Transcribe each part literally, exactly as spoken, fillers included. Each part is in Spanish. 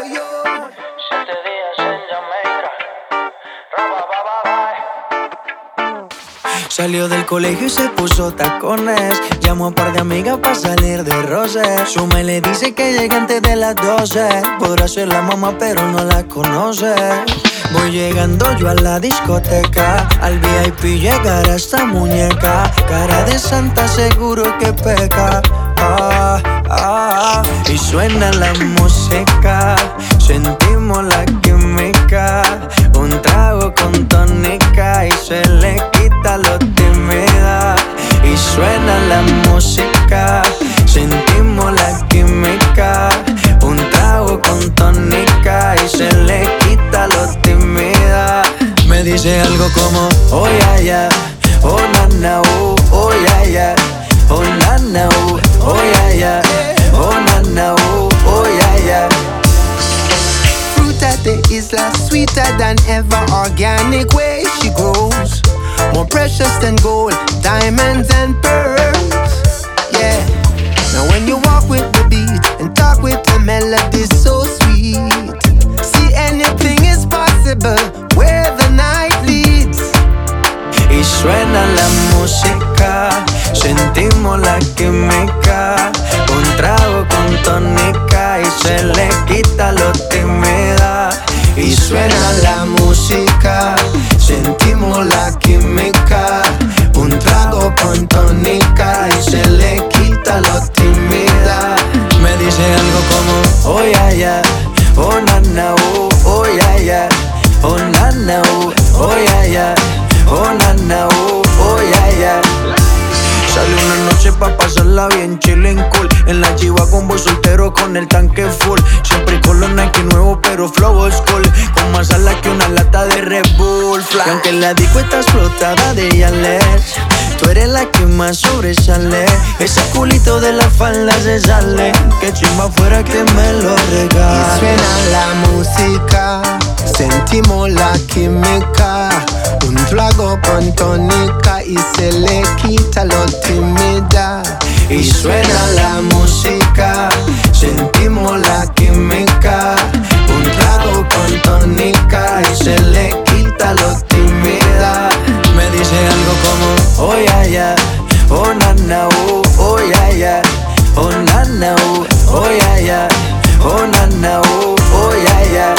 Siete días en Jamaica. Raba, ba, ba, ba. Salió del colegio y se puso tacones. Llamó a un par de amigas para salir de roce. Suma y le dice que llegue antes de las doce. Podrá ser la mamá pero no la conoce. Voy llegando yo a la discoteca. Al V I P llegará esta muñeca. Cara de santa seguro que peca. Ah, ah, y suena la música. Sentimos la química. Un trago con tónica y se le quita lo tímida. Y suena la música. Sentimos la química. Un trago con tónica y se le quita lo tímida. Me dice algo como oh yeah yeah, oh na na oh, oh yeah yeah, oh na na oh, oh yeah yeah, oh na na oh, oh yeah yeah. Fruit at the isla, sweeter than ever, organic way she grows, more precious than gold, diamonds and pearls. Yeah. Now when you walk with the beat and talk with the melody so sweet, see anything is possible where the night leads. Y suena la música, sentimos la química. Un trago con tónica y se le quita lo tímida. Y suena la música, sentimos la química. Un trago con tónica y se le quita lo tímida. Me dice algo como oh yeah yeah, oh na na oh, oh yeah yeah, oh na na oh, oh yeah yeah, oh na na oh, oh yeah yeah. Sale una noche pa' pasarla bien chillin' cool. En la chiva con voz soltero con el tanque full. Siempre con los Nike nuevos pero flow old school. Con más ala que una lata de Red Bull Fly. Y aunque la disco está explotada de Yales, tú eres la que más sobresale. Ese culito de la falda se sale. Que chimba fuera que me lo regale. Y suena la música, sentimos la química. Un trago con tónica y se le quita lo tímida. Y suena la música, sentimos la química. Un trago con tónica y se le quita lo tímida. Me dice algo como oh yeah yeah, oh na na oh, oh yeah yeah, oh na na oh, oh yeah yeah, oh na na oh, oh yeah yeah.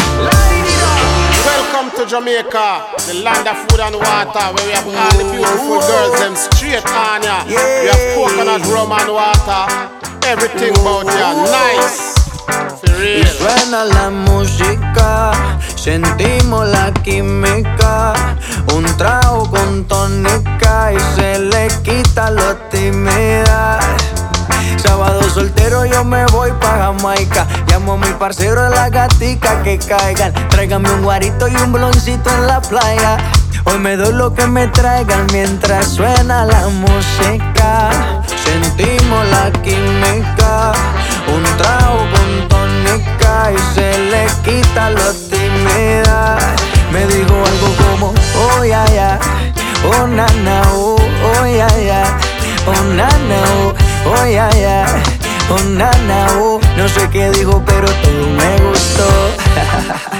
Welcome to Jamaica, the land of food and water, where we have all the beautiful girls, them straight on ya. We have coconut rum and water, everything about ya, nice, for real. Y suena la música, sentimos la química. Un trago con tónica y se le quita lo tímida. Sábado soltero yo me voy pa' Jamaica. Llamo a mi parcero de la gatica que caigan. Tráigame un guarito y un bloncito en la playa. Hoy me doy lo que me traigan mientras suena la música. Sentimos la química. Un trago con tónica y se le quita lo tímida. Me dijo algo como oh yeah yeah, oh na na oh, oh yeah yeah, oh na na oh, oh yeah yeah, oh na na oh. No sé qué dijo pero todo me gustó.